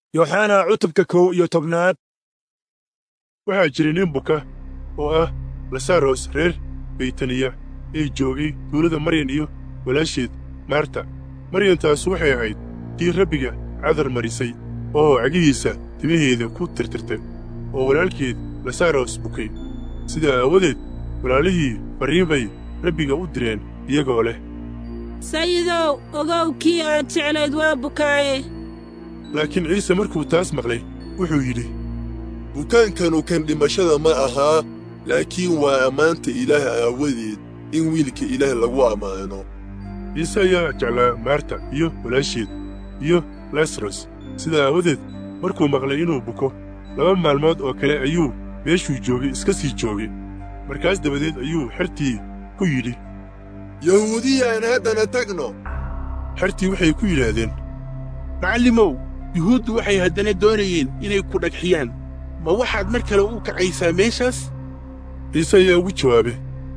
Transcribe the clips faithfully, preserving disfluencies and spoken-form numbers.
Yoxana cutubka kow iyo tobnaad. Waxaa jiray nin buka oo ah Lasaros reer Beytaniya ee joogay tuulada Maryan iyo walaasheed Marta. Maryantaas waxay ahayd tii Rabbiga cadar marisay oo cagihiisa timaheeda ku tirtirtay oo walaalkeed Lasaros bukay. Sidaa aawadeed walaalihii fariin bay Rabbiga u direen iyagoo leh, Sayidow, ogow kii aad jeclayd waa bukaaye. laakiin Ciise markuu taas maqlay wuxuu yidhi, bukaankanu kan dhimashada ma ahaa, laakiin waa ammaanta Ilaah aawadeed in wiilka Ilaah lagu ammaano. Ciise ayaa jeclaa Marta iyo walaasheed iyo Lasaros. Sidaa aawadeed markuu maqlay inuu buko, laba maalmood oo kale ayuu meeshuu joogay iska sii joogay. Markaas dabadeed ayuu xertii ku yidhi, Yahuudiyaan haddana tagno. xertii waxay ku yidhaahdeen, macallimow, yuhuuddu waxay haddana doonayeen inay ku dhagxiyaan. Ma waxaad mar kale u kacaysaa meeshaas? Ciise ayaa ugu jawaabay,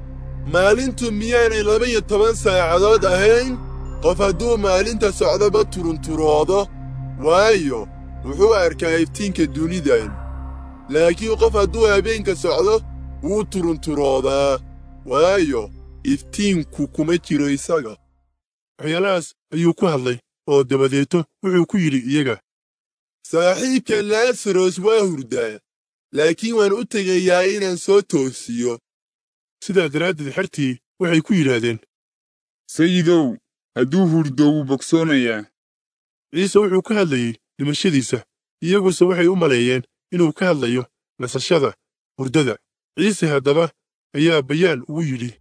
maalintu miyaanay laba iyo toban saacadood ahayn? Qof hadduu maalinta socdoba turunturoodo, waayo wuxuu arkaa iftiinka dunidan. Laakiin qof hadduu habeenka socdo, wuu turunturoodaa, waayo iftiinku kuma jiro isaga. waxyaalahaas ayuu ku hadlay oo dabadeeto wuxuu ku yidhi iyaga, saaxiibka Lasaros waa hurdaa, laakiin waan u tegayaa inaan soo toosiyo. sidaa daraaddeed xertii waxay ku yidhaahdeen, sayidow, hadduu hurdo wuu bogsoonayaa. ciise wuxuu ka hadlayey dhimashadiisa, iyaguse waxay u maleeyeen inuu ka hadlayo nasashada hurdada. ciise haddaba ayaa bayaan ugu yidhi,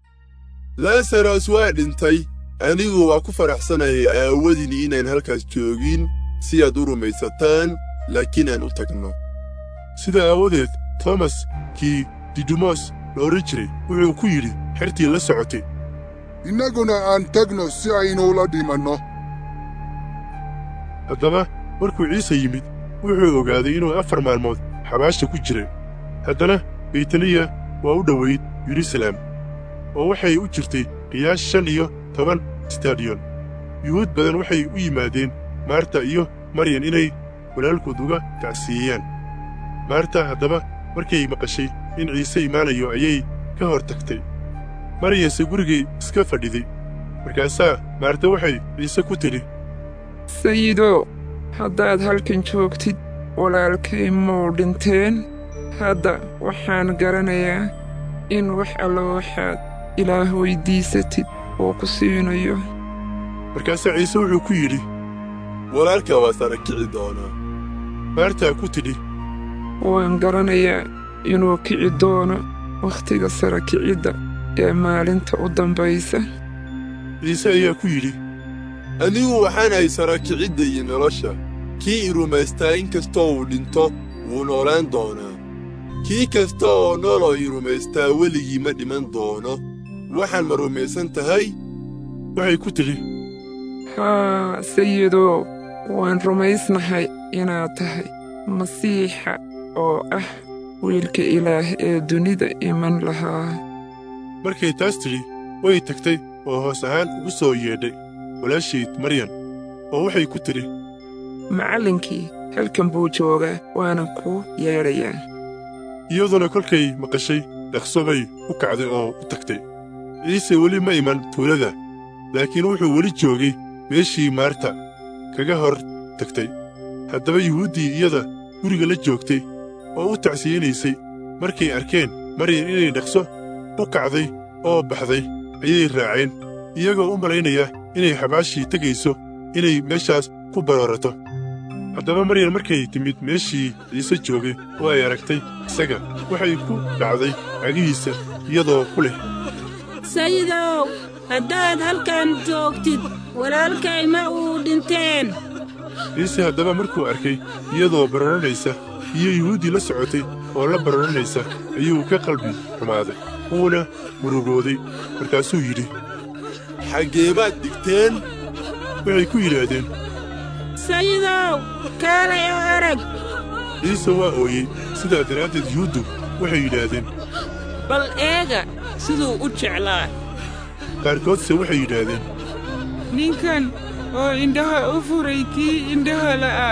Lasaros waa dhintay, anigu waa ku faraxsanahay aawadin inaan halkaas joogin si aad u rumaysataan, laakiin aan u tagno. sidaa aawadeed Toomas kii Didimos la odhan jiray wuxuu ku yidhi xertii la socotay, innaguna aan tagno si aynu la dhimanno. haddaba markuu ciise yimid wuxuu ogaaday inuu afar maalmood xabaasha ku jiray. haddana Beytaniya waa u dhowayd Yeruusaalem, oo waxay u jirtay qiyaas shan iyo toban stadiyon. yuhuud badan waxay u yimaadeen Marta iyo Maryan inay walaalkood uga tacsiyeeyaan. Marta haddaba markay maqashay in ciise imaanayo ayay ka hor tagtay. Maryanse gurigay iska fadhiday. markaasaa Marta waxay ciise ku tidhi, sayidow, haddaad halkan joogtid walaalkay muu dhinteen. hadda waxaan garanayaa in wax allo waxaad Ilaah weyddiisatid oo ku siinayo. markaasaa ciise wuxuu ku yidhi, walaalka waa sara kici doonaa. Marta ku tidhi, waan garanayaa inuu kici doono wakhtiga sara kicidda ee maalinta u dambaysa. ciise ayaa ku yidhi, anigu waxaan ahay sara kicidda iyo nolosha. kii i rumaystaa in kastoo uu dhinto wuu noolaan doonaa. kii kasta oo nool oo i rumaystaa weligii ma dhiman doono. waxaan ma rumaysan tahay? waxay ku tidhi, haa sayidow, waan rumaysnahay inaad tahay masiixa oo ah wiilka Ilaah ee dunida iman lahaa. markay taas tidhi way tagtay oo hoos ahaan ugu soo yeedhay walaashayd Maryan, oo waxay ku tidhi, macallinkii halkan buu joogaa, waana kuu yeedhayaa. iyaduna kolkay maqashay dhaqso bay u kacday oo u tagtay. ciise weli ma iman tuulada, laakiin wuxuu weli joogay meeshii Marta kaga hor tagtay. haddaba yuhuuddii iyada guriga la joogtay oo u tacsiyeynaysay markay arkeen Maryan inay dhaqso u kacday oo baxday ayay raaceen, iyagoo u malaynaya inay xabaashii tegayso inay meeshaas ku baroorato. haddaba Maryan markay timid meeshii ciise joogay oo ay aragtay isaga, waxay ku dhacday cagihiisa iyadoo ku leh, Sayidow, haddaad halkan joogtid walaalkay ma uu dhinteen. ciise haddaba markuu arkay iyadoo barooranaysa iyo yuhuuddii la socotay oo la barooranaysa ayuu ka qalbi xumaaday, wuuna murugooday. markaasuu yidhi, xaggee baad dhigteen? waxay ku yidhaahdeen, Sayidow, kaalay oo arag. ciise waa ooyey. sidaa daraaddeed yuhuuddu waxay yidhaahdeen, bal eega siduu u jeclaa. qaarkoodse waxay yidhaahdeen, ninkan oo indhaha u furay kii indhaha la'aa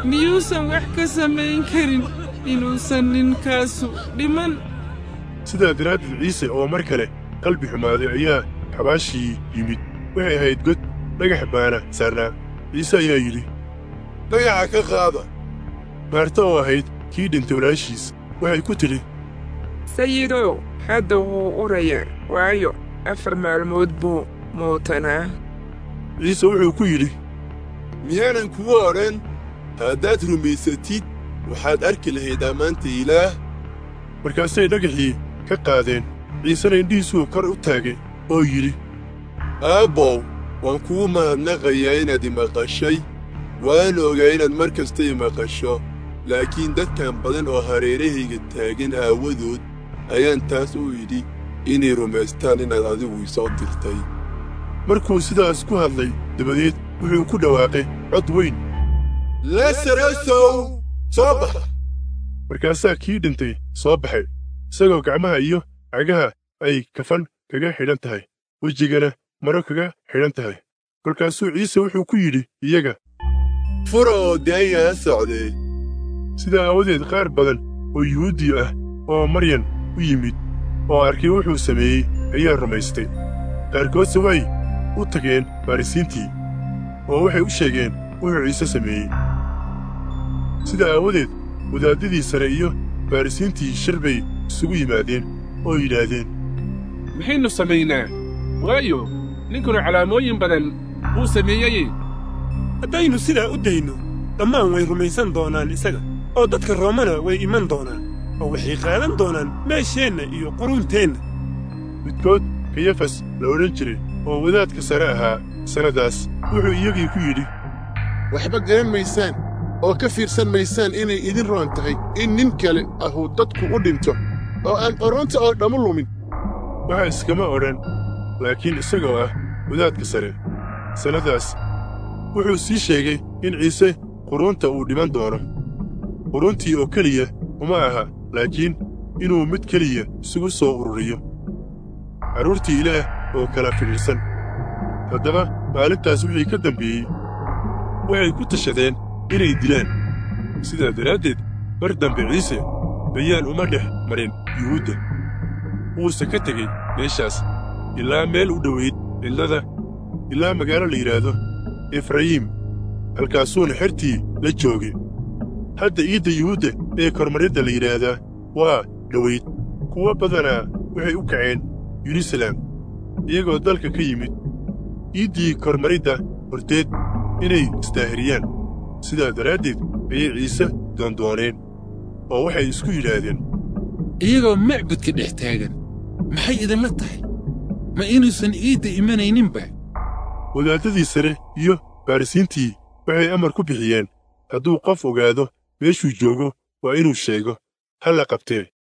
miyuusan wax ka samayn karin inuusan ninkaasu dhiman? sidaa daraaddeed ciise oo mar kale qalbi xumaaday ayaa xabaashii yimid. waxay ahayd god dhagax baana saarnaa. ciise ayaa yidhi, dhagaxa ka qaada. maarta oo ahayd kii dhintay walaashiis waxay ku tidhi, sayidow, hadda wuu urayaa, waayo afar maalmood buu muutanaa. ciise wuxuu ku yidhi, miyaanan kugu odhan haddaad rumaysatid waxaad arki lahayd ammaanta Ilaah? markaasay dhagaxii ka qaadeen. ciisena indhihiisuu kor u taagay oo yidhi, aabbow, waan kugu mahadnaqayaa inaad imaqashay. waan ogaa inaad mar kasta imaqasho, laakiin dadkan badan oo hareerahayga taagan aawadood ayaan taas u idhi inay rumaystaan inaad adigu isoo dirtay. markuu sidaas ku hadlay dabadeed wuxuu ku dhawaaqay cod weyn, lasarosow, soo bax! markaasaa kii dhintay soo baxay, isagoo gacmaha iyo cagaha ay kafan kaga xidhan tahay, wejigana maro kaga xidhan tahay. kolkaasuu ciise wuxuu ku yidhi iyaga, fura oo daaya ha socdee. sidaa aawadeed qaar badan oo yuhuuddi ah oo maryan u yimid oo arkay wuxuu sameeyey ayaa rumaystay. qaarkoodse way u tageen farrisiintii oo waxay u sheegeen wuxuu ciise sameeyey. sidaa aawadeed wadaaddadii sare iyo farrisiintii shir bay isugu yimaadeen oo yidhaahdeen, maxaynu samaynaa? waayo ninkuna calaamooyin badan buu sameeyey. haddaynu sidaa u dayno, dhammaan way rumaysan doonaan isaga, oo dadka roomana way iman doonaan, oo waxay qaadan doonaan meesheenna iyo quruunteenna. midkood kayafas la odhan jiray oo wadaadka sare ahaa sannadaas wuxuu iyagii ku yidhi, waxba garan maysaan oo ka fiirsan maysaan inay idin roon tahay in nin kale ahuu dadku u dhinto oo aan qoroonta oo dhammu lumin. waxa iskama odhan, laakiin isagoo ah wadaadka sare sannadaas wuxuu sii sheegay in ciise quruunta uu dhiman doono. quruuntii oo keliya uma aha, laakiin inuu mid keliya isugu soo ururiyo carruurtii Ilaah oo kala fidhiidhsan. haddaba maalintaas wixii ka dambeeyey waxay ku tashadeen inay dilaan. sidaa daraaddeed mar dambe ciise bayaan uma dhex marin yuhuudda. wuuse ka tegey meeshaas ilaa meel u dhowayd cidlada, ilaa magaalo la yidhaahdo efrayiim. halkaasuuna xertii la joogay. hadda iidda yuhuudda ee kormaridda la yidhaahdaa waa dhowayd. kuwo badanaa waxay u kaceen yeruusaalem iyagoo dalka ka yimid iiddii kormaridda horteed inay isdaahiriyaan. sidaa daraaddeed ayay ciise doondooneen oo waxay isku yidhaahdeen, iyagoo macbudka dhex taagan, maxay idinla tahay? ma inuusan iidda imanayninba? wadaaddadii sare iyo farrisiintii waxay amar ku bixiyeen hadduu qof ogaado meeshuu joogo waa inuu sheego, ha la qabtee.